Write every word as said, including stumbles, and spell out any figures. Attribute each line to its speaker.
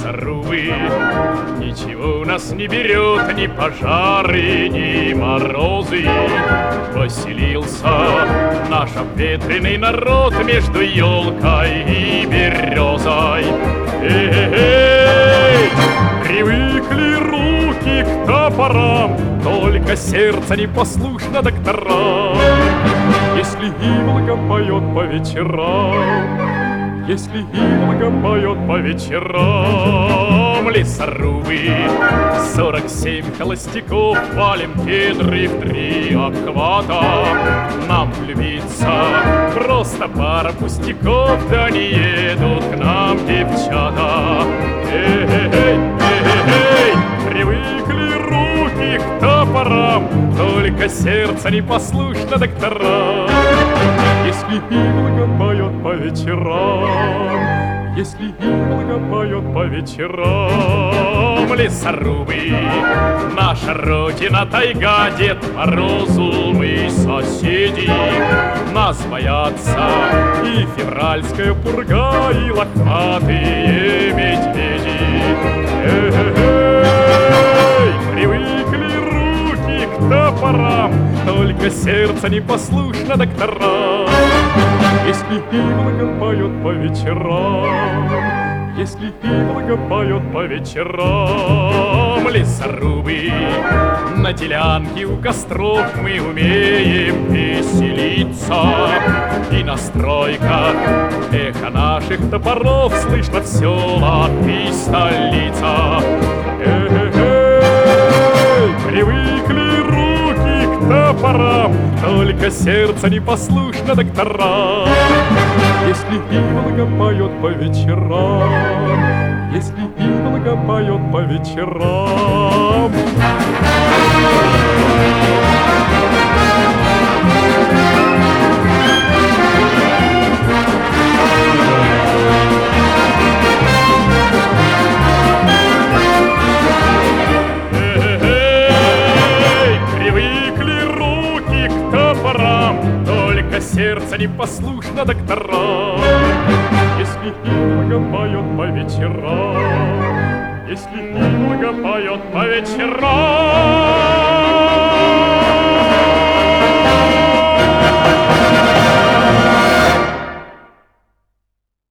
Speaker 1: лесорубы. Ничего нас не берет, ни пожары, ни морозы. Поселился наш обветренный народ между елкой и березой. Эй-эй-эй! Привыкли руки к топорам, только сердце непослушно докторам. Если иволга поет по вечерам, если иволга поет по вечерам, лесорубы, сорок семь холостяков, валим кедры в три обхвата. Нам влюбиться просто пара пустяков, да не едут к нам девчата. Эй-эй-эй, эй-эй-эй, привыкли руки к топорам, только сердце непослушно докторам. Если иволга поет по вечерам, если иволга поет по вечерам, лесорубы, наша родина тайга, Дед Морозу мы соседи. Нас боятся и февральская пурга, и лохматые медведи. Эй-эй-эй, привыкли руки к топорам, только сердце непослушно докторам. Если иволга поет по вечерам, если иволга поет по вечерам, лесорубы, на делянке у костров мы умеем веселиться. И на стройках эхо наших топоров слышно в селах и столица. Эй-эй-эй, привыкли руки к топорам, только сердце непослушно докторам. Если иволга поет по вечерам, если иволга поет по вечерам. Эй-эй-эй, привыкли руки к топорам, только сердце непослушно докторам. Если иволга поет по вечерам, если иволга поет по вечерам.